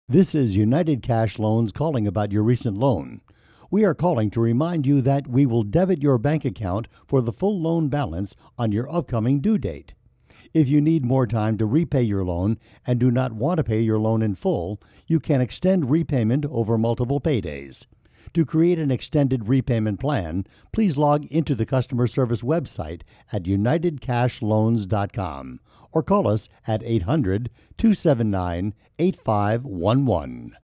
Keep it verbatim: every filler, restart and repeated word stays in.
This is United Cash Loans calling about your recent loan. We are calling to remind you that we will debit your bank account for the full loan balance on your upcoming due date. If you need more time to repay your loan and do not want to pay your loan in full, you can extend repayment over multiple paydays. To create an extended repayment plan, please log into the customer service website at united cash loans dot com or call us at eight hundred, two seven nine, eight five one one.